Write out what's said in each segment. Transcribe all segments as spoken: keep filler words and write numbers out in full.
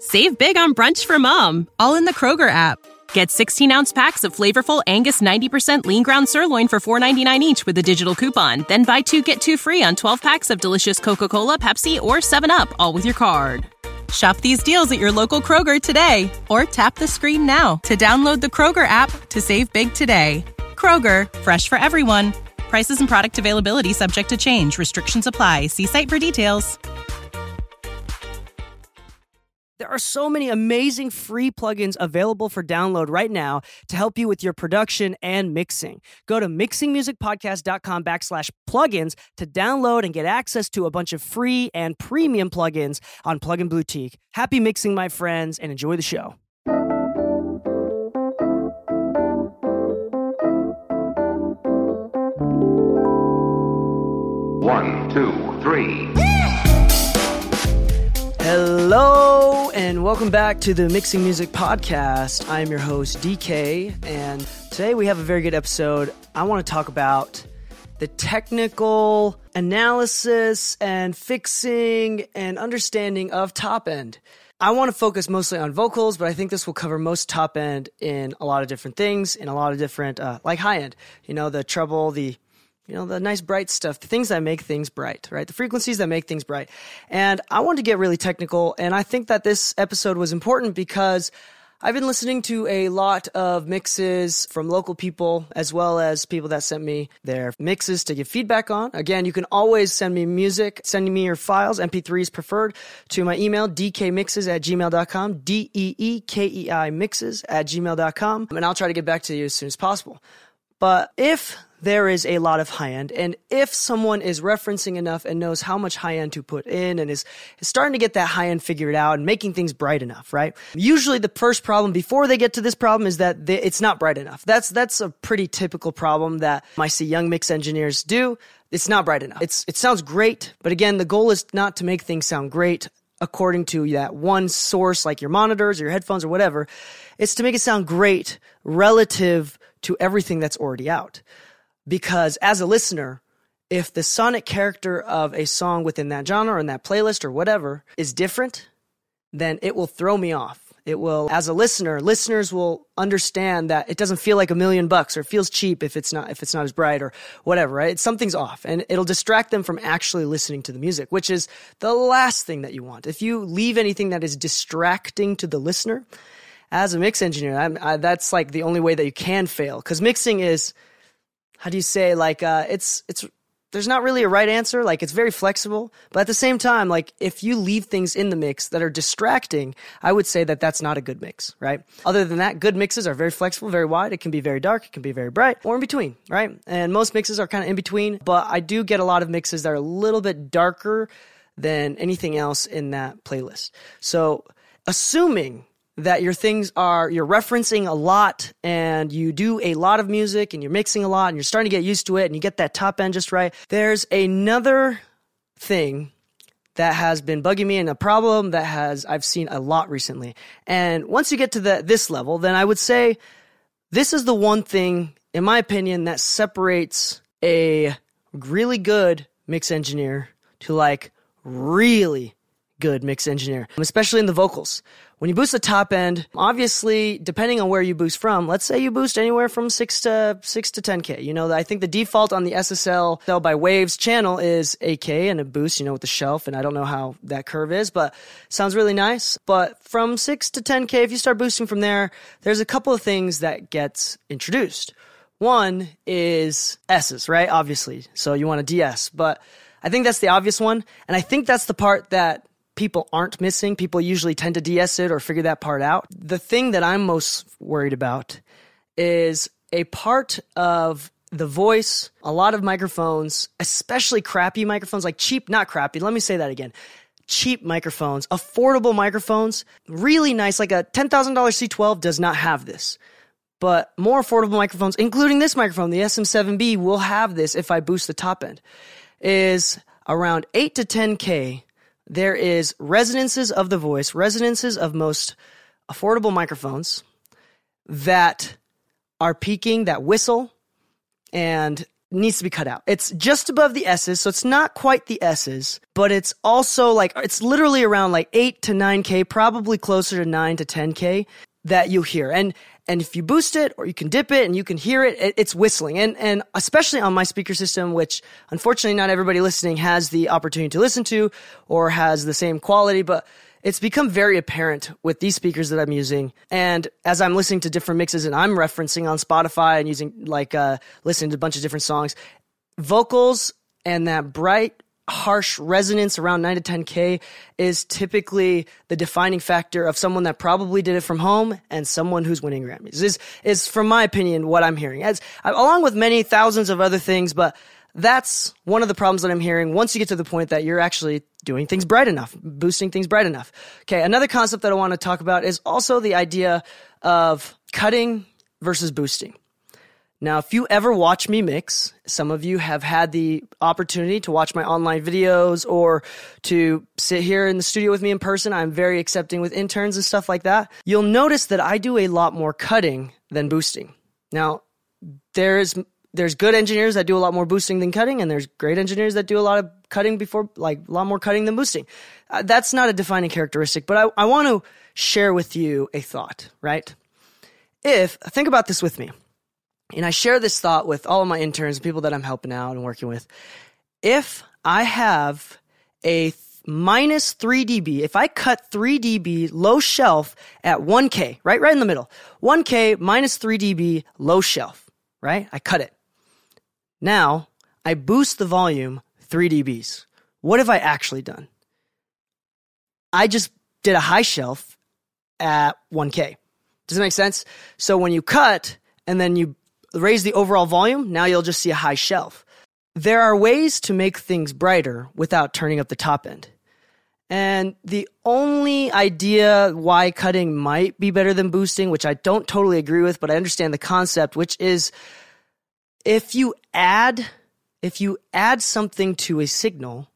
Save big on brunch for mom, all in the Kroger app. Get sixteen-ounce packs of flavorful Angus ninety percent lean ground sirloin for four dollars and ninety-nine cents each with a digital coupon. Then buy two, get two free on twelve packs of delicious Coca-Cola, Pepsi, or seven up, all with your card. Shop these deals at your local Kroger today, or tap the screen now to download the Kroger app to save big today. Kroger, fresh for everyone. Prices and product availability subject to change. Restrictions apply. See site for details. There are so many amazing free plugins available for download right now to help you with your production and mixing. Go to mixingmusicpodcast.com backslash plugins to download and get access to a bunch of free and premium plugins on Plugin Boutique. Happy mixing, my friends, and enjoy the show. One, two, three. Hello, and welcome back to the Mixing Music Podcast. I am your host, D K, and today we have a very good episode. I want to talk about the technical analysis and fixing and understanding of top end. I want to focus mostly on vocals, but I think this will cover most top end in a lot of different things, in a lot of different, uh, like high end. You know, the treble, the You know, the nice bright stuff, the things that make things bright, right? The frequencies that make things bright. And I wanted to get really technical, and I think that this episode was important because I've been listening to a lot of mixes from local people as well as people that sent me their mixes to give feedback on. Again, you can always send me music, send me your files, M P threes preferred, to my email, d k mixes at gmail dot com, D E E K E I mixes at gmail dot com, and I'll try to get back to you as soon as possible. But if there is a lot of high-end, and if someone is referencing enough and knows how much high-end to put in and is, is starting to get that high-end figured out and making things bright enough, right? Usually the first problem before they get to this problem is that they, it's not bright enough. That's that's a pretty typical problem that I see young mix engineers do. It's not bright enough. It's It sounds great, but again, the goal is not to make things sound great according to that one source, like your monitors or your headphones or whatever. It's to make it sound great relative to everything that's already out. Because as a listener, if the sonic character of a song within that genre or in that playlist or whatever is different, then it will throw me off. It will, as a listener, listeners will understand that it doesn't feel like a million bucks or it feels cheap if it's not if it's not as bright or whatever, right? Something's off, and it'll distract them from actually listening to the music, which is the last thing that you want. If you leave anything that is distracting to the listener, as a mix engineer, I'm, I, that's like the only way that you can fail, because mixing is, how do you say, like, uh, it's, it's, there's not really a right answer. Like, it's very flexible, but at the same time, like, if you leave things in the mix that are distracting, I would say that that's not a good mix, right? Other than that, good mixes are very flexible, very wide. It can be very dark. It can be very bright, or in between, right? And most mixes are kind of in between, but I do get a lot of mixes that are a little bit darker than anything else in that playlist. So, assuming that your things are, you're referencing a lot and you do a lot of music and you're mixing a lot and you're starting to get used to it and you get that top end just right, there's another thing that has been bugging me and a problem that has, I've seen a lot recently. And once you get to the, this level, then I would say this is the one thing, in my opinion, that separates a really good mix engineer to like really good mix engineer, especially in the vocals. When you boost the top end, obviously, depending on where you boost from, let's say you boost anywhere from six to six to ten K. You know, I think the default on the S S L Sell by Waves channel is eight K and a boost, you know, with the shelf. And I don't know how that curve is, but sounds really nice. But from six to ten K, if you start boosting from there, there's a couple of things that gets introduced. One is S's, right? Obviously. So you want a D S, but I think that's the obvious one. And I think that's the part that people aren't missing. People usually tend to D S it or figure that part out. The thing that I'm most worried about is a part of the voice, a lot of microphones, especially crappy microphones, like cheap, not crappy, let me say that again. Cheap microphones, affordable microphones, really nice, like a ten thousand dollars C twelve does not have this. But more affordable microphones, including this microphone, the S M seven B, will have this if I boost the top end, is around eight to ten K. There is resonances of the voice, resonances of most affordable microphones that are peaking, that whistle, and needs to be cut out. It's just above the S's, so it's not quite the S's, but it's also like, it's literally around like eight to nine K, probably closer to nine to ten K that you hear. And and if you boost it or you can dip it and you can hear it, it it's whistling. And and especially on my speaker system, which unfortunately not everybody listening has the opportunity to listen to or has the same quality, but it's become very apparent with these speakers that I'm using. And as I'm listening to different mixes and I'm referencing on Spotify and using like, uh, listening to a bunch of different songs, vocals and that bright, harsh resonance around nine to ten K is typically the defining factor of someone that probably did it from home and someone who's winning Grammys is, is from my opinion, what I'm hearing as along with many thousands of other things. But that's one of the problems that I'm hearing once you get to the point that you're actually doing things bright enough, boosting things bright enough. Okay, another concept that I want to talk about is also the idea of cutting versus boosting. Now, if you ever watch me mix, some of you have had the opportunity to watch my online videos or to sit here in the studio with me in person. I'm very accepting with interns and stuff like that. You'll notice that I do a lot more cutting than boosting. Now, there's There's good engineers that do a lot more boosting than cutting, and there's great engineers that do a lot of cutting before, like a lot more cutting than boosting. Uh, that's not a defining characteristic, but I, I want to share with you a thought, right? If, think about this with me, and I share this thought with all of my interns and people that I'm helping out and working with. If I have a th- minus three decibels, if I cut three decibels low shelf at one K, right, right in the middle, one K minus three decibels low shelf, right? I cut it. Now, I boost the volume three decibels. What have I actually done? I just did a high shelf at one K. Does that make sense? So when you cut and then you raise the overall volume, now you'll just see a high shelf. There are ways to make things brighter without turning up the top end. And the only idea why cutting might be better than boosting, which I don't totally agree with, but I understand the concept, which is If you add, if you add something to a signal,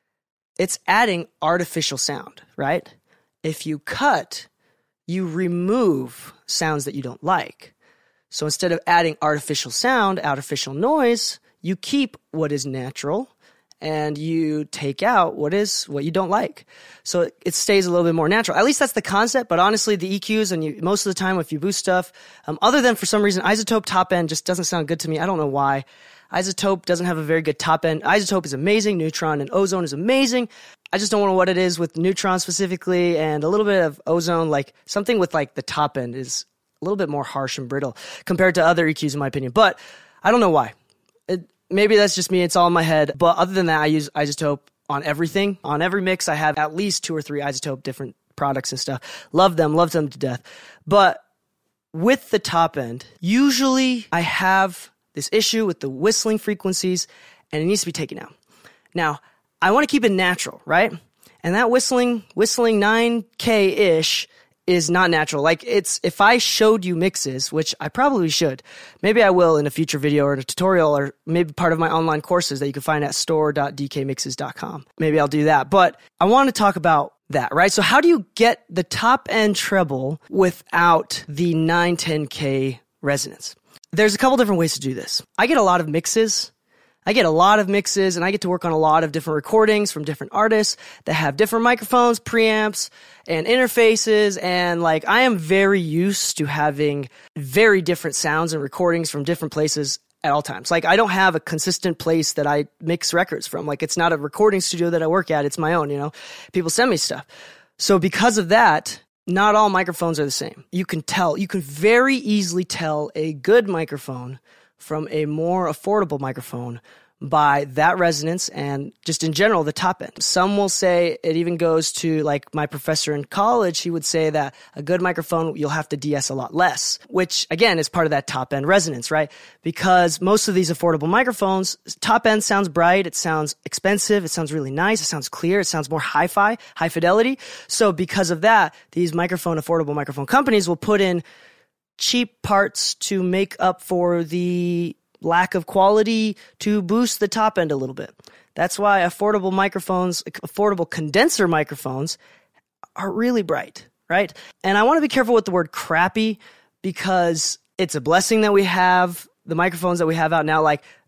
it's adding artificial sound, right? If you cut, you remove sounds that you don't like. So instead of adding artificial sound, artificial noise, you keep what is natural and you take out what is what you don't like. So it, it stays a little bit more natural. At least that's the concept, but honestly, the E Qs and you, most of the time if you boost stuff, um, other than for some reason, iZotope top end just doesn't sound good to me. I don't know why. iZotope doesn't have a very good top end. iZotope is amazing. Neutron and Ozone is amazing. I just don't know what it is with Neutron specifically, and a little bit of Ozone, like something with like the top end is a little bit more harsh and brittle compared to other E Qs in my opinion, but I don't know why. It, maybe that's just me. It's all in my head. But other than that, I use iZotope on everything. On every mix, I have at least two or three iZotope different products and stuff. Love them, love them to death. But with the top end, usually I have this issue with the whistling frequencies and it needs to be taken out. Now, I want to keep it natural, right? And that whistling, whistling nine K-ish is not natural. Like it's, if I showed you mixes, which I probably should, maybe I will in a future video or a tutorial or maybe part of my online courses that you can find at store dot d k mixes dot com. Maybe I'll do that. But I want to talk about that, right? So how do you get the top end treble without the nine ten K resonance? There's a couple different ways to do this. I get a lot of mixes. I get a lot of mixes and I get to work on a lot of different recordings from different artists that have different microphones, preamps, and interfaces. And like, I am very used to having very different sounds and recordings from different places at all times. Like, I don't have a consistent place that I mix records from. Like, it's not a recording studio that I work at. It's my own, you know, people send me stuff. So because of that, not all microphones are the same. You can tell, you can very easily tell a good microphone from a more affordable microphone by that resonance and just in general, the top end. Some will say it even goes to like my professor in college. He would say that a good microphone, you'll have to D S a lot less, which again is part of that top end resonance, right? Because most of these affordable microphones, top end sounds bright. It sounds expensive. It sounds really nice. It sounds clear. It sounds more hi-fi, high fidelity. So because of that, these microphone, affordable microphone companies will put in cheap parts to make up for the lack of quality to boost the top end a little bit. That's why affordable microphones, affordable condenser microphones are really bright, right? And I want to be careful with the word crappy because it's a blessing that we have the microphones that we have out now. Like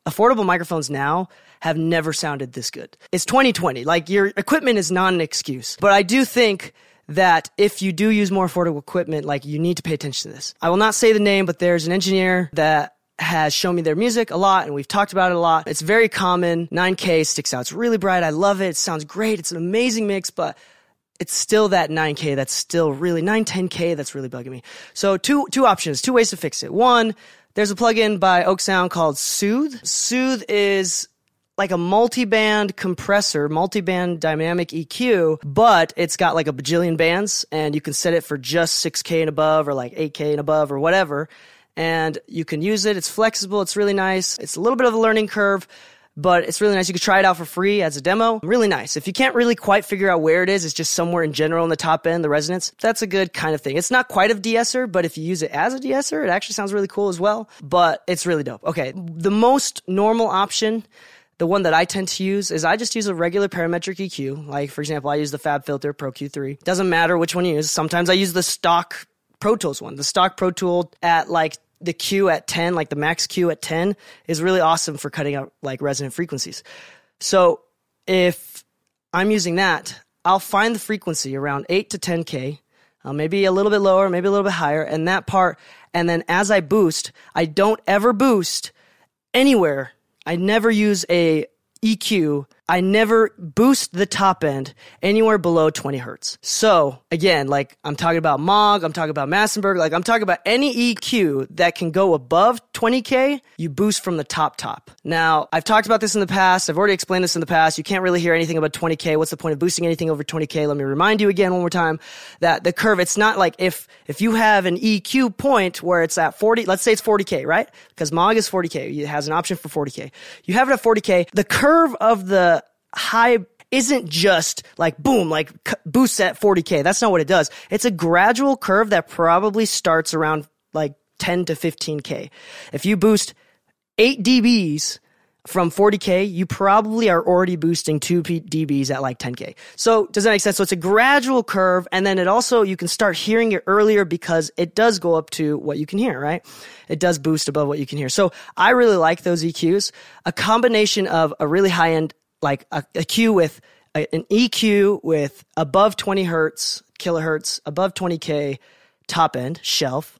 affordable microphones now have never sounded this good. It's twenty twenty. Like, your equipment is not an excuse. But I do think that if you do use more affordable equipment, like, you need to pay attention to this. I will not say the name, but there's an engineer that has shown me their music a lot, and we've talked about it a lot. It's very common. nine K sticks out. It's really bright. I love it. It sounds great. It's an amazing mix, but it's still that nine K that's still really, nine ten K that's really bugging me. So two two options, two ways to fix it. One, there's a plugin by Oak Sound called Soothe. Soothe is like a multi-band compressor, multi-band dynamic E Q, but it's got like a bajillion bands, and you can set it for just six K and above, or like eight K and above, or whatever. And you can use it. It's flexible. It's really nice. It's a little bit of a learning curve, but it's really nice. You can try it out for free as a demo. Really nice. If you can't really quite figure out where it is, it's just somewhere in general in the top end, the resonance, that's a good kind of thing. It's not quite a de-esser, but if you use it as a de-esser, it actually sounds really cool as well. But it's really dope. Okay, the most normal option, the one that I tend to use, is I just use a regular parametric E Q. Like, for example, I use the FabFilter Pro Q three. Doesn't matter which one you use. Sometimes I use the stock Pro Tools one. The stock Pro Tool at like the Q at ten, like the max Q at ten, is really awesome for cutting out like resonant frequencies. So if I'm using that, I'll find the frequency around eight to ten K, uh, maybe a little bit lower, maybe a little bit higher, and that part, and then as I boost, I don't ever boost anywhere. I never use a E Q. I never boost the top end anywhere below twenty hertz. So again, like, I'm talking about Moog, I'm talking about Massenburg, like, I'm talking about any E Q that can go above twenty K, you boost from the top top. Now, I've talked about this in the past. I've already explained this in the past. You can't really hear anything about twenty K. What's the point of boosting anything over twenty K? Let me remind you again one more time that the curve, it's not like if, if you have an E Q point where it's at forty, let's say it's forty K, right? Because Moog is forty K. It has an option for forty K. You have it at forty K. The curve of the high isn't just like boom, like boosts at forty K. That's not what it does. It's a gradual curve that probably starts around like ten to fifteen K. If you boost eight dBs from forty K, you probably are already boosting two dBs at like ten K. So does that make sense? So it's a gradual curve, and then it also, you can start hearing it earlier because it does go up to what you can hear, right? It does boost above what you can hear. So I really like those E Qs. A combination of a really high-end, like a, a Q with a, an E Q with above twenty hertz, kilohertz, above twenty K, top end, shelf,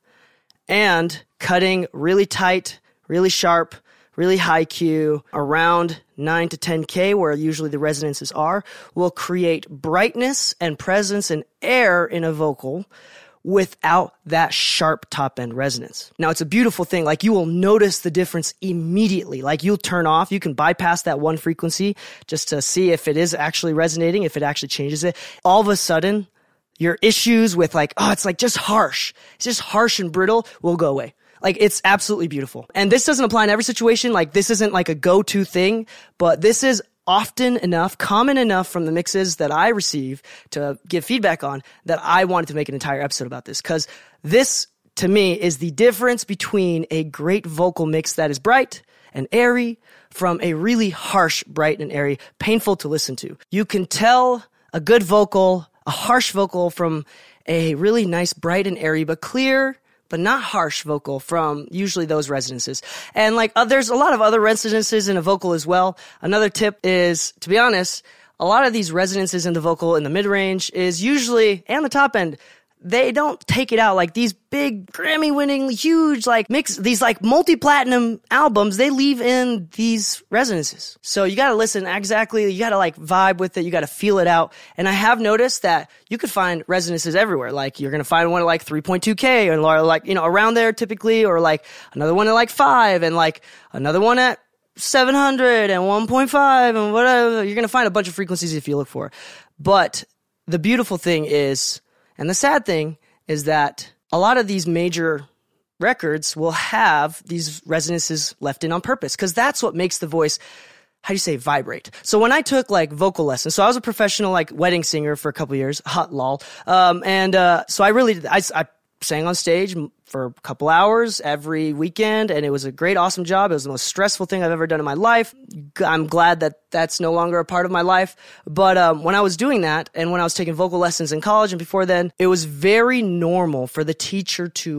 and cutting really tight, really sharp, really high Q around nine to ten K, where usually the resonances are, will create brightness and presence and air in a vocal without that sharp top end resonance. Now, it's a beautiful thing. Like, you will notice the difference immediately. Like, you'll turn off, you can bypass that one frequency just to see if it is actually resonating, if it actually changes it. All of a sudden, your issues with like, oh, it's like just harsh, it's just harsh and brittle, will go away. Like, it's absolutely beautiful. And this doesn't apply in every situation. Like, this isn't like a go-to thing, but this is often enough, common enough from the mixes that I receive to give feedback on, that I wanted to make an entire episode about this. Because this, to me, is the difference between a great vocal mix that is bright and airy from a really harsh, bright and airy, painful to listen to. You can tell a good vocal, a harsh vocal, from a really nice, bright and airy, but clear, but not harsh vocal from usually those resonances. And like, uh, there's a lot of other resonances in a vocal as well. Another tip is, to be honest, a lot of these resonances in the vocal in the mid-range is usually, and the top end, they don't take it out. Like, these big Grammy-winning, huge, like, mix, these like multi-platinum albums, they leave in these resonances. So you gotta listen exactly, you gotta like vibe with it, you gotta feel it out. And I have noticed that you could find resonances everywhere. Like, you're gonna find one at like three point two K, or like, you know, around there typically, or like another one at like five, and like another one at seven hundred and one point five, and whatever. You're gonna find a bunch of frequencies if you look for it. But the beautiful thing is, and the sad thing is, that a lot of these major records will have these resonances left in on purpose, because that's what makes the voice, how do you say, vibrate. So when I took like vocal lessons, so I was a professional like wedding singer for a couple of years, hot lol. Um, and uh, so I really, I, I sang on stage for a couple hours every weekend, and it was a great, awesome job. It was the most stressful thing I've ever done in my life. I'm glad that that's no longer a part of my life. But um, when I was doing that, and when I was taking vocal lessons in college and before then, it was very normal for the teacher to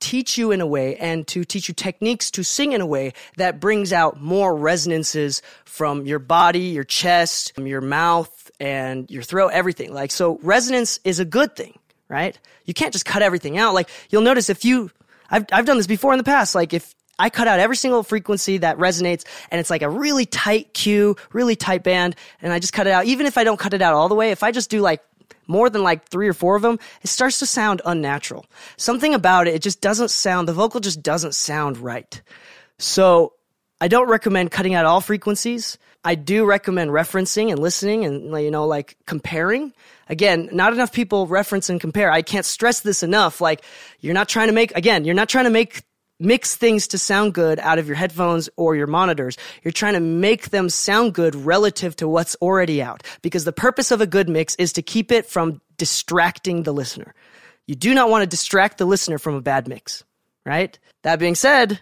teach you in a way and to teach you techniques to sing in a way that brings out more resonances from your body, your chest, your mouth, and your throat, everything. Like, so resonance is a good thing, right? You can't just cut everything out. Like, you'll notice if you, I've, I've done this before in the past, like if I cut out every single frequency that resonates and it's like a really tight cue, really tight band, and I just cut it out. Even if I don't cut it out all the way, if I just do like more than like three or four of them, it starts to sound unnatural. Something about it, it just doesn't sound, the vocal just doesn't sound right. So I don't recommend cutting out all frequencies. I do recommend referencing and listening and, you know, like comparing. Again, not enough people reference and compare. I can't stress this enough. Like, you're not trying to make, again, you're not trying to make mix things to sound good out of your headphones or your monitors. You're trying to make them sound good relative to what's already out. Because the purpose of a good mix is to keep it from distracting the listener. You do not want to distract the listener from a bad mix, right? That being said,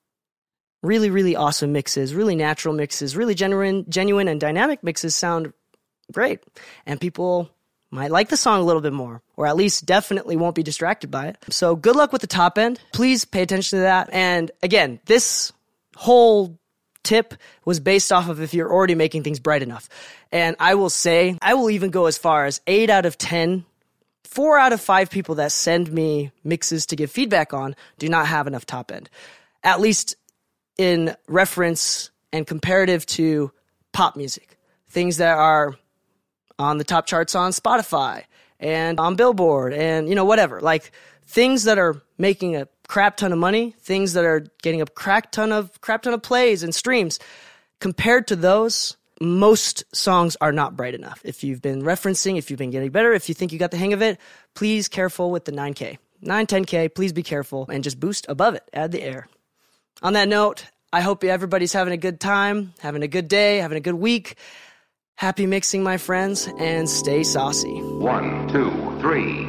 really, really awesome mixes, really natural mixes, really genuine, genuine and dynamic mixes sound great. And people might like the song a little bit more, or at least definitely won't be distracted by it. So good luck with the top end. Please pay attention to that. And again, this whole tip was based off of if you're already making things bright enough. And I will say, I will even go as far as eight out of ten, four out of five people that send me mixes to give feedback on do not have enough top end. At least in reference and comparative to pop music. Things that are on the top charts on Spotify and on Billboard and, you know, whatever. Like, things that are making a crap ton of money, things that are getting a crack ton of crap ton of plays and streams. Compared to those, most songs are not bright enough. If you've been referencing, if you've been getting better, if you think you got the hang of it, please careful with the nine K. nine, ten K, please be careful and just boost above it. Add the air. On that note, I hope everybody's having a good time, having a good day, having a good week. Happy mixing, my friends, and stay saucy. One, two, three.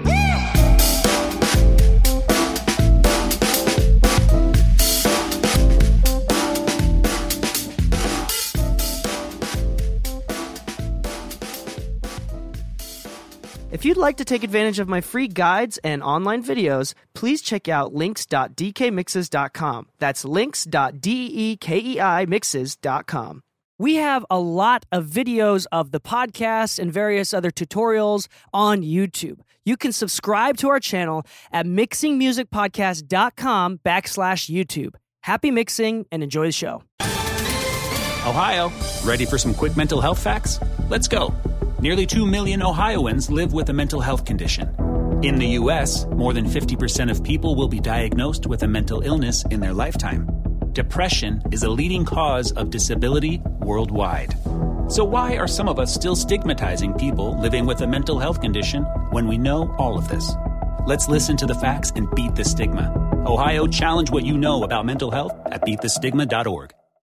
If you'd like to take advantage of my free guides and online videos, please check out links dot d k mixes dot com. That's links dot d-e-k-e-i mixes dot com. We have a lot of videos of the podcast and various other tutorials on YouTube. You can subscribe to our channel at mixingmusicpodcast.com backslash YouTube. Happy mixing and enjoy the show. Ohio, ready for some quick mental health facts? Let's go. Nearly two million Ohioans live with a mental health condition. In the U S, more than fifty percent of people will be diagnosed with a mental illness in their lifetime. Depression is a leading cause of disability worldwide. So why are some of us still stigmatizing people living with a mental health condition when we know all of this? Let's listen to the facts and beat the stigma. Ohio, challenge what you know about mental health at beat the stigma dot org.